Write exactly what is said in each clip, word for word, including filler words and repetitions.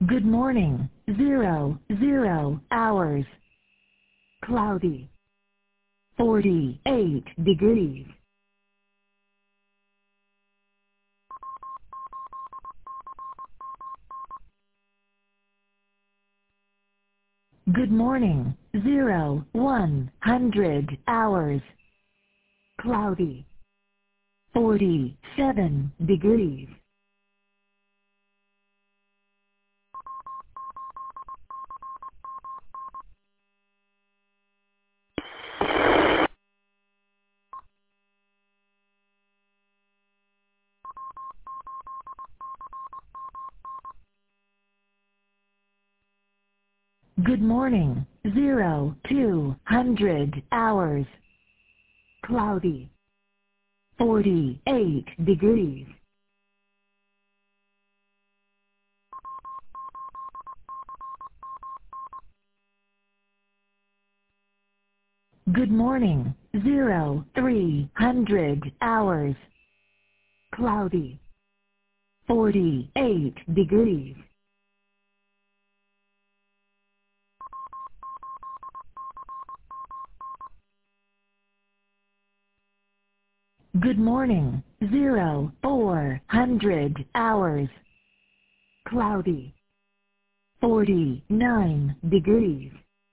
Good morning. Zero, zero hours. Cloudy. forty-eight degrees. Good morning. Zero, one hundred hours. Cloudy. forty-seven degrees. Good morning. Zero, two hundred hours. Cloudy. forty-eight degrees. Good morning. Zero, three hundred hours. Cloudy. forty-eight degrees. Good morning. Zero, four hundred hours. Cloudy. forty-nine degrees.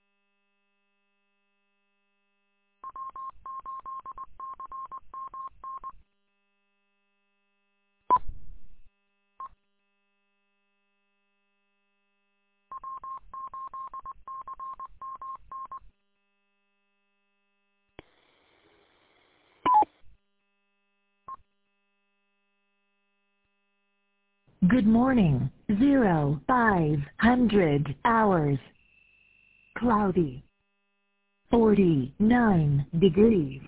Good morning. Zero, five hundred hours. Cloudy. forty-nine degrees.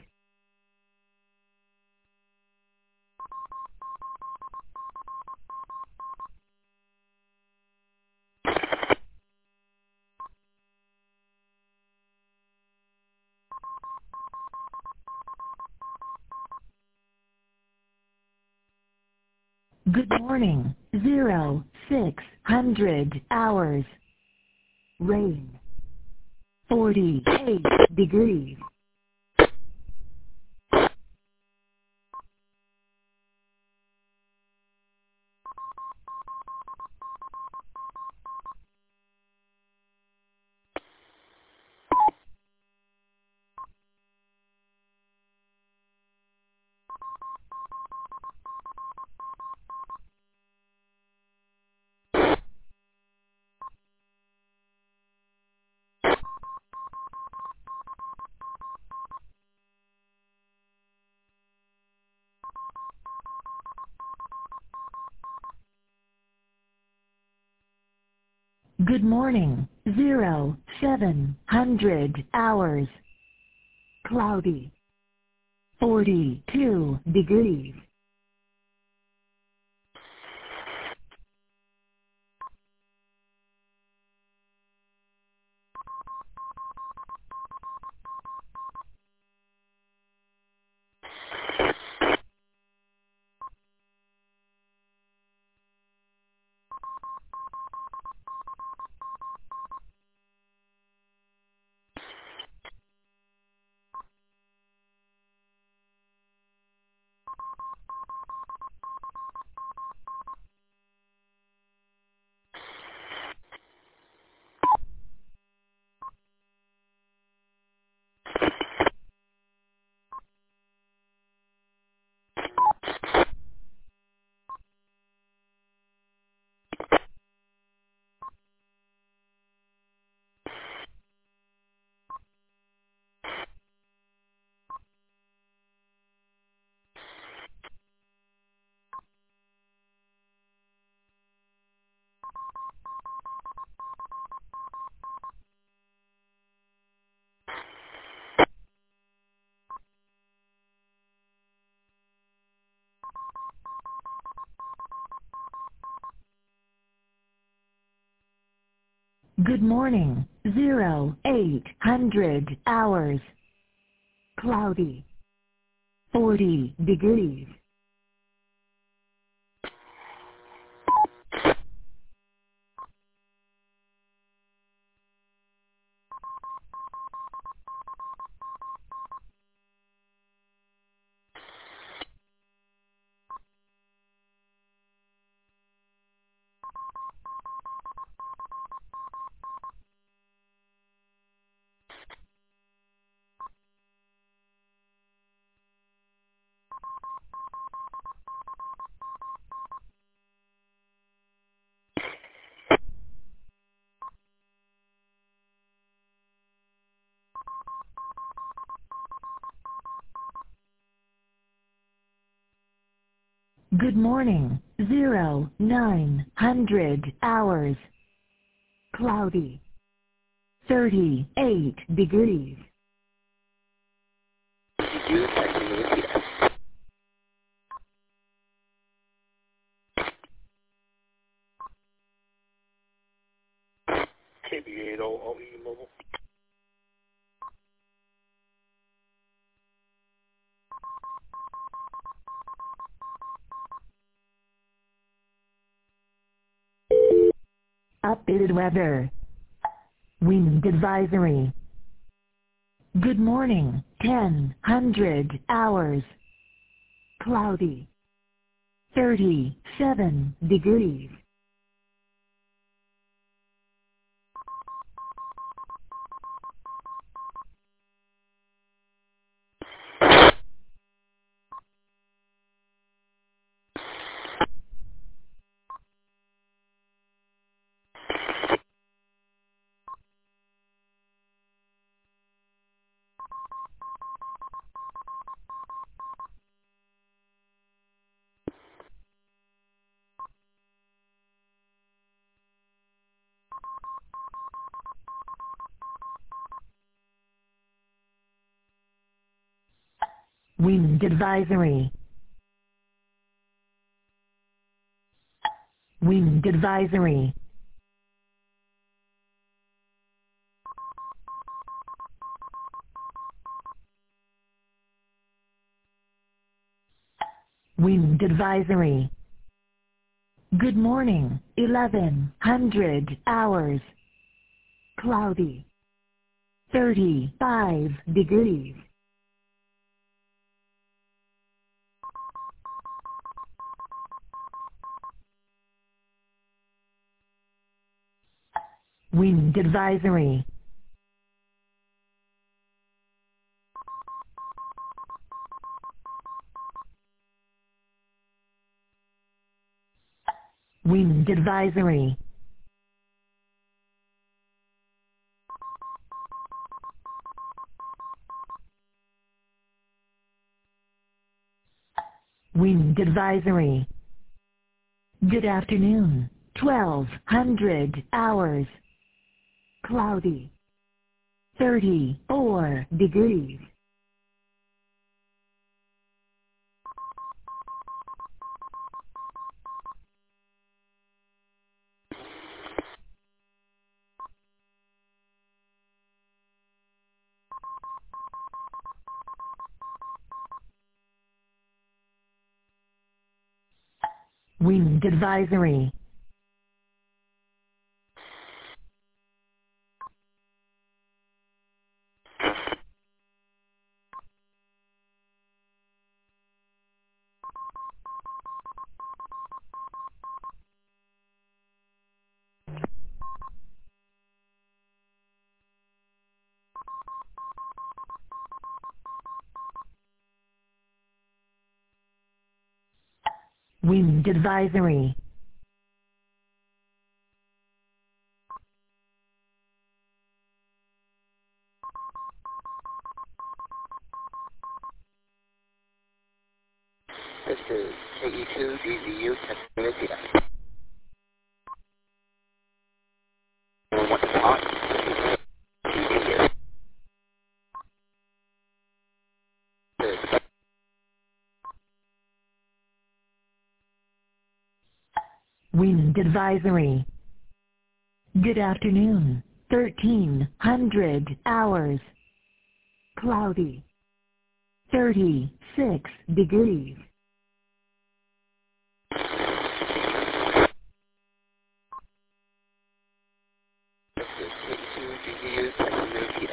Good morning. Zero, six hundred hours. Rain. forty-eight degrees. Good morning. Zero, seven hundred hours. Cloudy. forty-two degrees. Good morning. Zero, eight hundred hours. Cloudy. forty degrees. Good morning. Zero, nine hundred hours. Cloudy. thirty-eight degrees. K B eight O O E Mobile. Updated weather. Wind advisory. Good morning. ten hundred hours. Cloudy. thirty-seven degrees. Wind advisory. Wind advisory. Wind advisory. Good morning. eleven hundred hours. Cloudy. thirty-five degrees. Wind advisory. Wind advisory. Wind advisory. Good afternoon. twelve hundred hours. Cloudy. thirty-four degrees. Wind advisory. Wind advisory. This is K E two D Z U Technology. What's hot? Wind advisory. Good afternoon. thirteen hundred hours. Cloudy. thirty-six degrees. This is K E two D Z U Technology.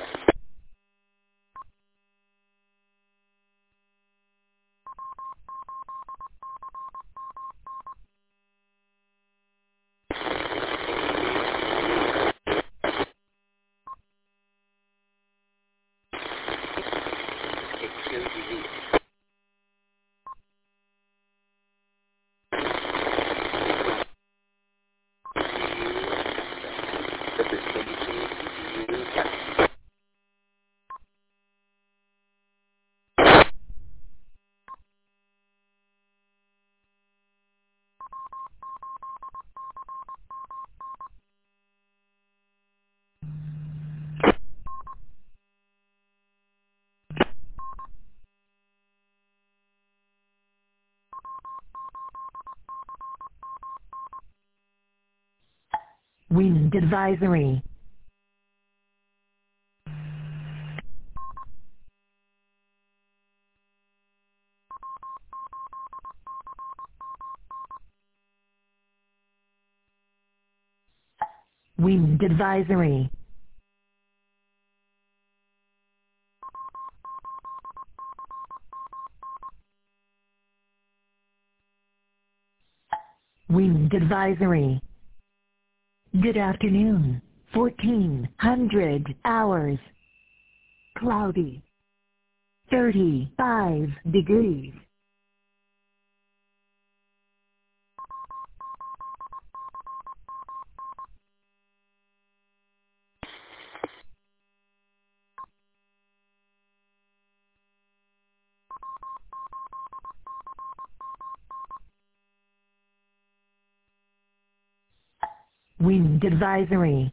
Wind advisory. Wind advisory. Wind advisory. Good afternoon. fourteen hundred hours. Cloudy. thirty-five degrees. Wind advisory.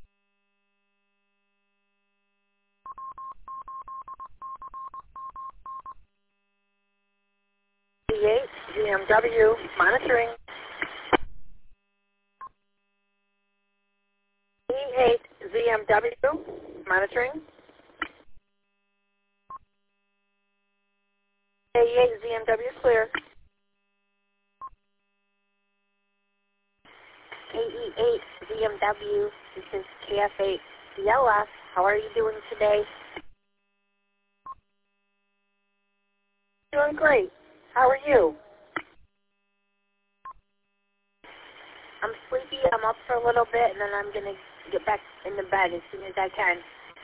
E eight Z M W monitoring. E eight Z M W monitoring. A eight Z M W clear. K E eight Z M W, this is K F eight D L F. How are you doing today? Doing great. How are you? I'm sleepy. I'm up for a little bit, and then I'm going to get back into bed as soon as I can.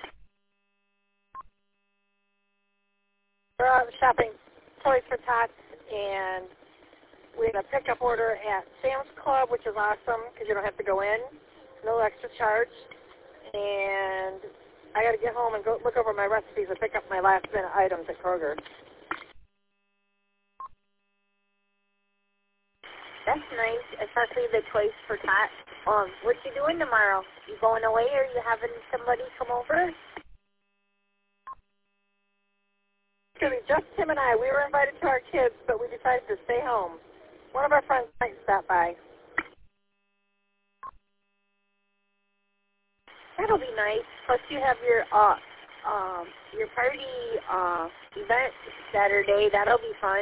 We're out shopping Toys for Tots, and we had a pickup order at Sam's Club, which is awesome because you don't have to go in. No extra charge. And I got to get home and go look over my recipes and pick up my last minute items at Kroger. That's nice, especially the Toys for Tots. Um, what you doing tomorrow? You going away, or you having somebody come over? It's going to be just Tim and I. We were invited to our kids, but we decided to stay home. One of our friends might stop by. That'll be nice. Plus, you have your uh, um, your party uh, event Saturday. That'll be fun.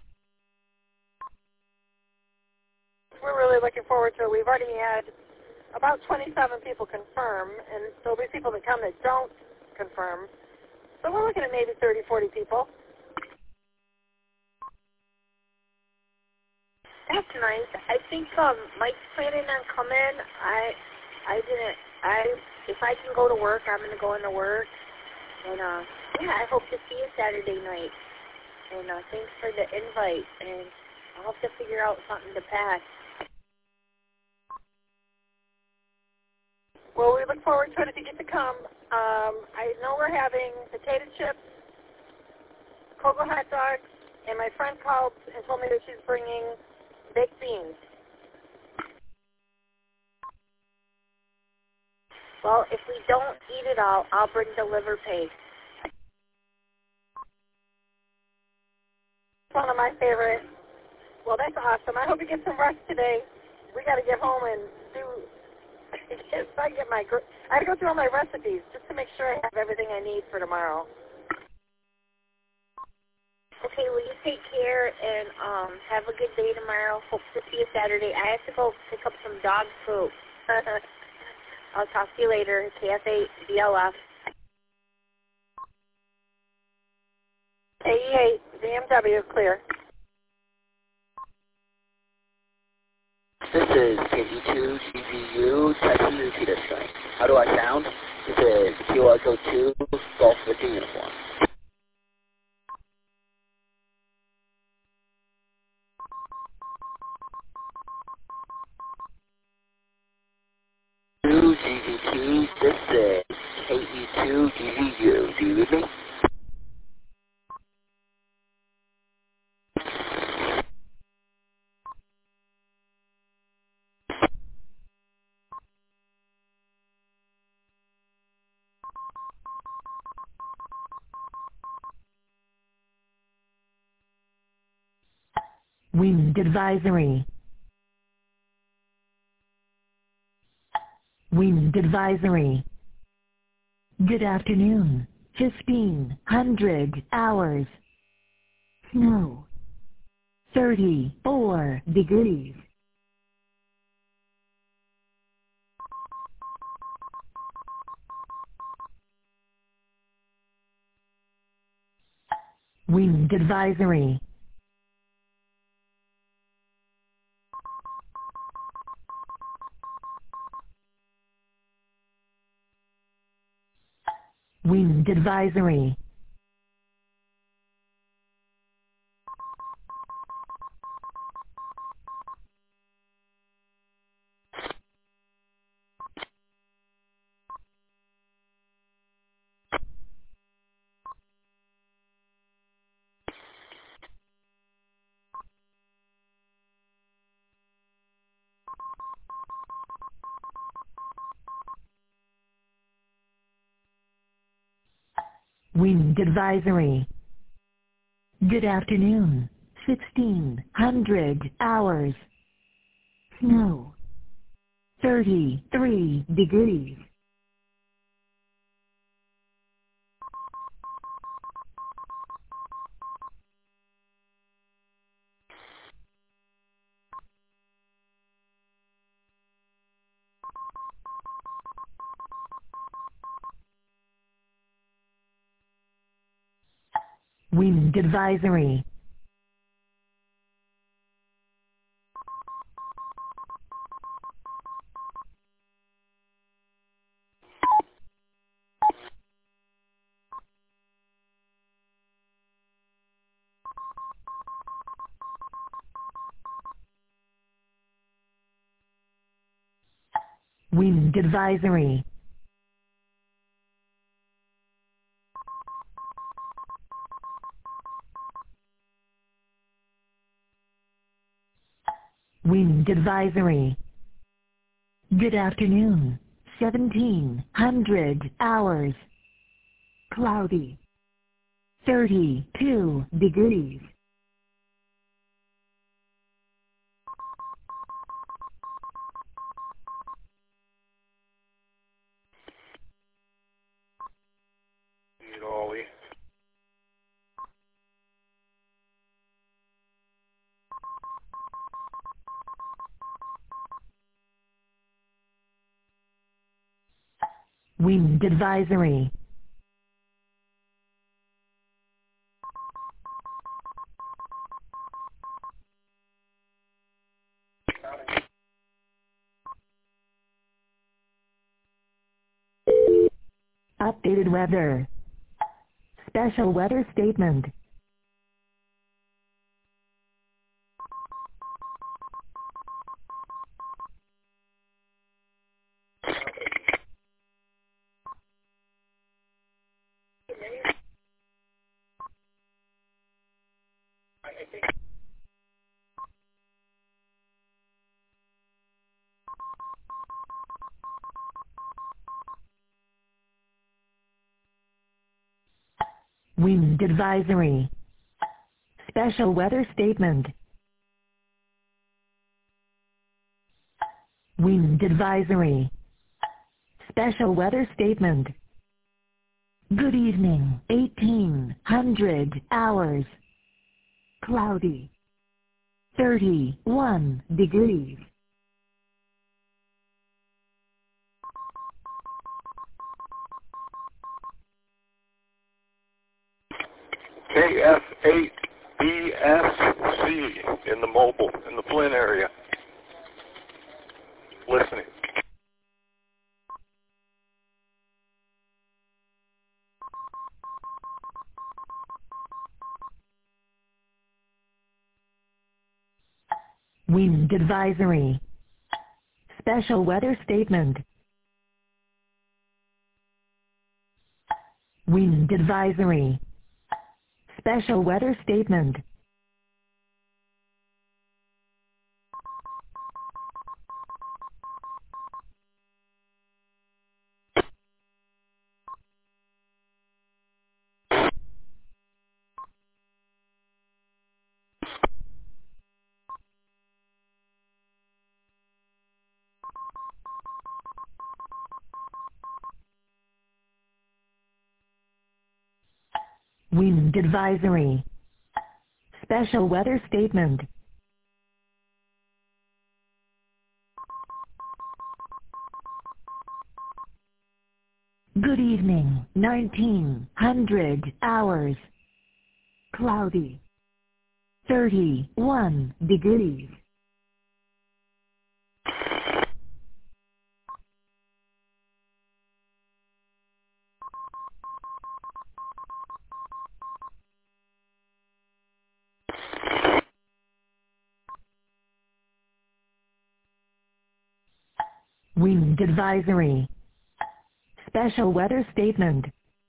We're really looking forward to it. We've already had about twenty-seven people confirm, and there'll be people that come that don't confirm. So we're looking at maybe thirty, forty people. That's nice. I think um, Mike's planning on coming. I, I didn't. I if I can go to work, I'm gonna go into work. And uh, yeah, I hope to see you Saturday night. And uh, thanks for the invite. And I'll have to figure out something to pack. Well, we look forward to it if you get to come. Um, I know we're having potato chips, Cocoa hot dogs, and my friend called and told me that she's bringing baked beans. Well, if we don't eat it all, I'll bring the liver paste. One of my favorite. Well, that's awesome. I hope you get some rest today. We got to get home and do. I get my. I got to go through all my recipes just to make sure I have everything I need for tomorrow. Okay, well, you take care and um, have a good day tomorrow. Hope to see you Saturday. I have to go pick up some dog food. I'll talk to you later. K F eight D L F. A E eight Z M W clear. This is K E two G V U, testing the repeater strike. How do I sound? This is Q Echo two, Golf Victor Uniform. two G V two, this is K E two G V U. Do you read me? Wind advisory. Wind advisory. Good afternoon. fifteen hundred hours. Snow. thirty-four degrees. Wind advisory. Wind advisory. Wind advisory. Good afternoon. sixteen hundred hours. Snow. thirty-three degrees. Wind advisory. Wind advisory. Wind advisory. Good afternoon. seventeen hundred hours. Cloudy. thirty-two degrees. Ollie. Wind advisory. Updated weather. Special weather statement. Wind advisory. Special weather statement. Wind advisory. Special weather statement. Good evening. eighteen hundred hours. Cloudy. thirty-one degrees. K F eight B S C in the mobile, in the Flint area. Listening. Wind advisory. Special weather statement. Wind advisory. Special weather statement. Wind advisory. Special weather statement. Good evening, nineteen hundred hours. Cloudy. thirty-one degrees. Wind advisory. Special weather statement.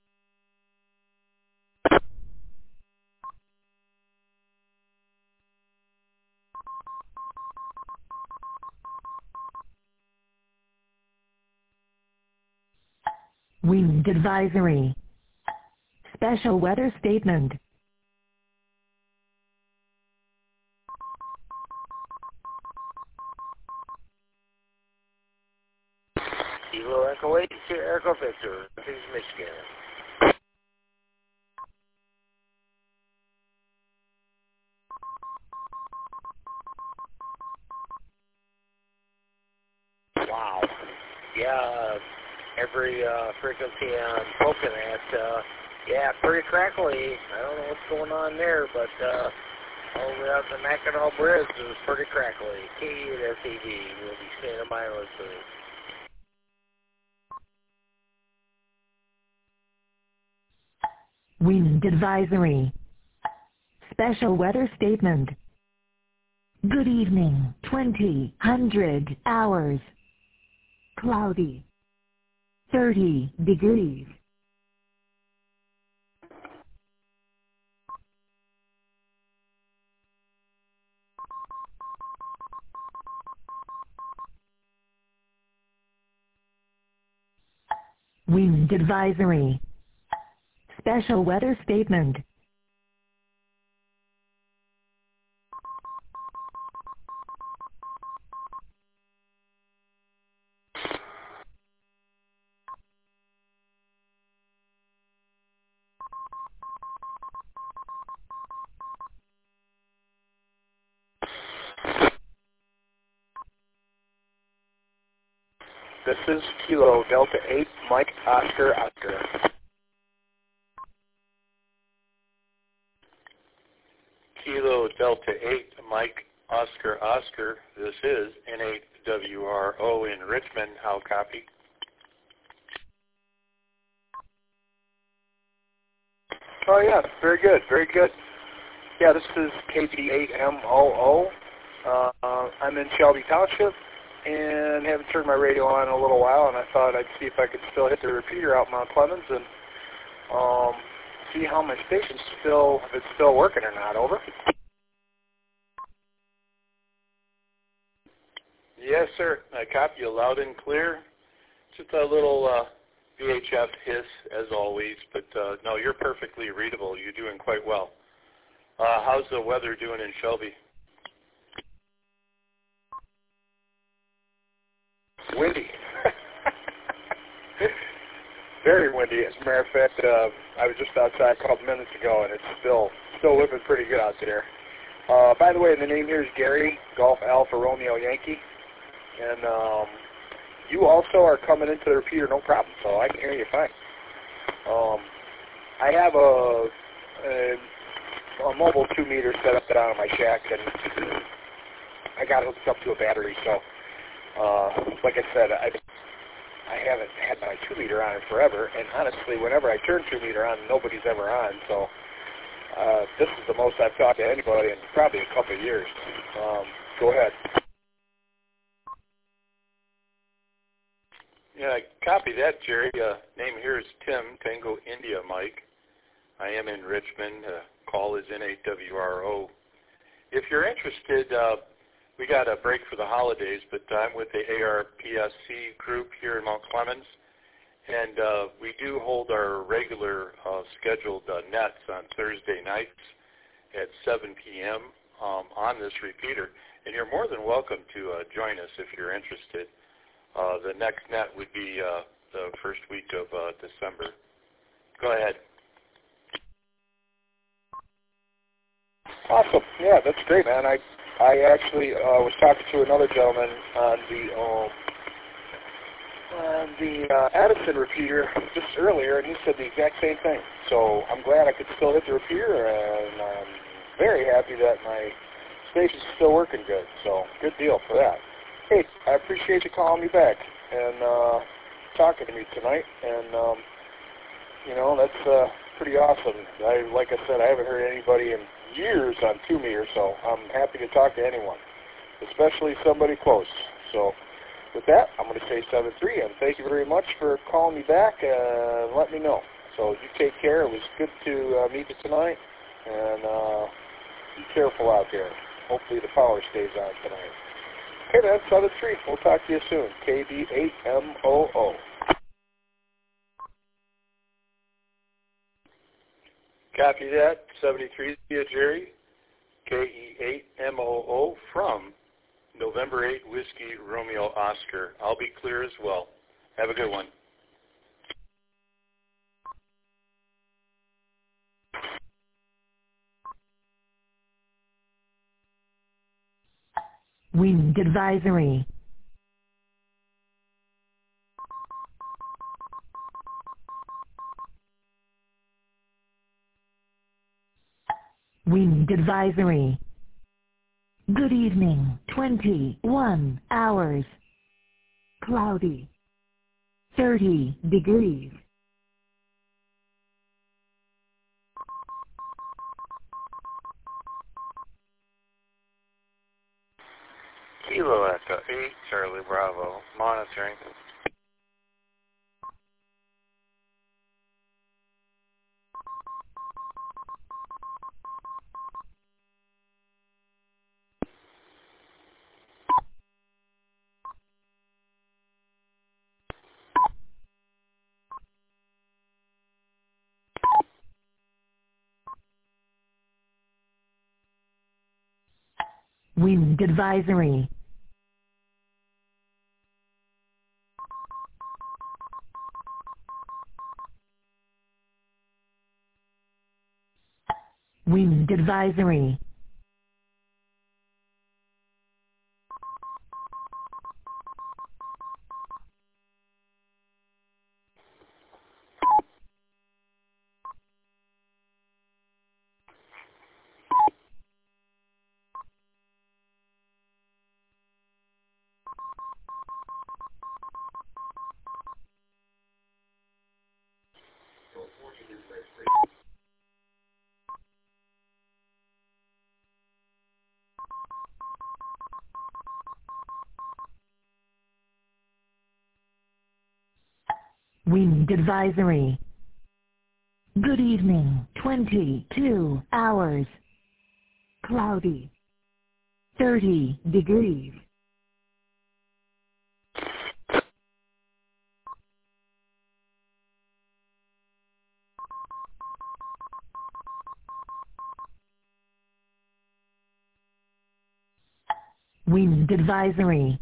Wind advisory. Special weather statement. Kilo Echo eight, Sierra Echo Victor, this is Michigan. Wow. Yeah, every uh, frequency I'm poking at, uh, yeah, pretty crackly. I don't know what's going on there, but uh, over out the Mackinac Bridge it was pretty crackly. K eight S E D will be standing by listening. Wind advisory. Special weather statement. Good evening, twenty hundred hours. Cloudy. thirty degrees. Wind advisory. Special weather statement. This is Kilo Delta eight, Mike Oscar Oscar. Kilo Delta eight, Mike Oscar Oscar. This is N eight W R O in Richmond. How copy? Oh yeah, very good, very good. Yeah, this is K T eight M O O. Uh, uh, I'm in Shelby Township and haven't turned my radio on in a little while, and I thought I'd see if I could still hit the repeater out Mount Clemens and um, see how my station's still, if it's still working or not. Over. Yes, sir. I copy you loud and clear. Just a little uh, V H F hiss, as always, but uh, no, you're perfectly readable. You're doing quite well. Uh, how's the weather doing in Shelby? Windy. Very windy. As a matter of fact, uh, I was just outside a couple minutes ago, and it's still still looking pretty good out there. Uh, by the way, the name here is Gary, Golf Alpha Romeo Yankee, and um, you also are coming into the repeater, no problem, so I can hear you fine. Um, I have a, a, a mobile two meter set up down in my shack, and I got it hooked up to a battery, so uh, like I said, I I haven't had my two meter on in forever, and honestly, whenever I turn two meter on, nobody's ever on, so uh, this is the most I've talked to anybody in probably a couple of years. Um, go ahead. Yeah, copy that, Jerry. Uh, name here is Tim, Tango India Mike. I am in Richmond. Uh, call is N eight W R O. If you're interested, uh, we got a break for the holidays, but I'm with the A R P S C group here in Mount Clemens, and uh, we do hold our regular uh, scheduled uh, nets on Thursday nights at seven p.m. Um, on this repeater, and you're more than welcome to uh, join us if you're interested. Uh, the next net would be uh, the first week of uh, December. Go ahead. Awesome. Yeah, that's great, man. I I actually uh, was talking to another gentleman on the um, on the uh, Edison repeater just earlier, and he said the exact same thing. So I'm glad I could still hit the repeater, and I'm very happy that my station's still working good. So good deal for that. Hey, I appreciate you calling me back and uh, talking to me tonight. And um, you know, that's uh, pretty awesome. I, like I said, I haven't heard anybody in years on two meter, so I'm happy to talk to anyone, especially somebody close. So with that, I'm going to say seven three, and thank you very much for calling me back and let me know. So you take care. It was good to uh, meet you tonight, and uh, be careful out there. Hopefully the power stays on tonight. Okay, man, seven three. We'll talk to you soon. K D eight M O O. Copy that. seventy-three, Jerry. K E eight M O O from November eighth, Whiskey, Romeo, Oscar. I'll be clear as well. Have a good one. Wind advisory. Wind advisory. Good evening, twenty-one hours. Cloudy. thirty degrees. Kilo Echo eight, Charlie Bravo, monitoring. Wind advisory. Wind advisory. Wind advisory. Good evening, twenty-two hours. Cloudy. thirty degrees. Wind advisory.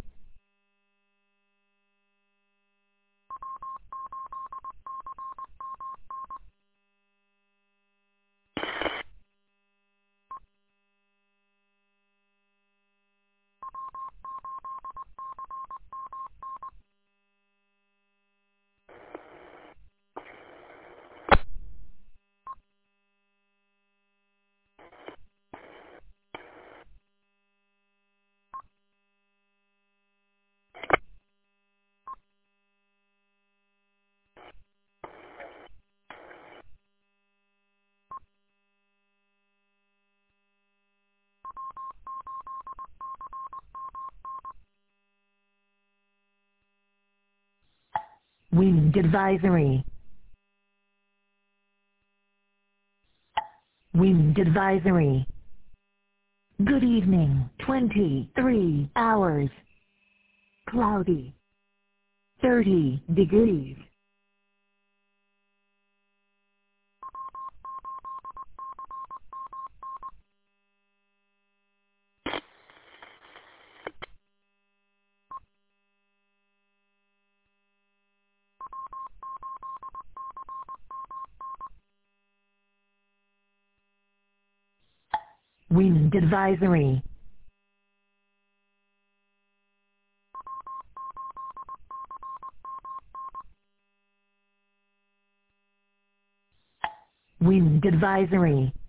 Wind advisory. Wind advisory. Good evening, twenty-three hours. Cloudy. thirty degrees. Wind advisory. Wind advisory.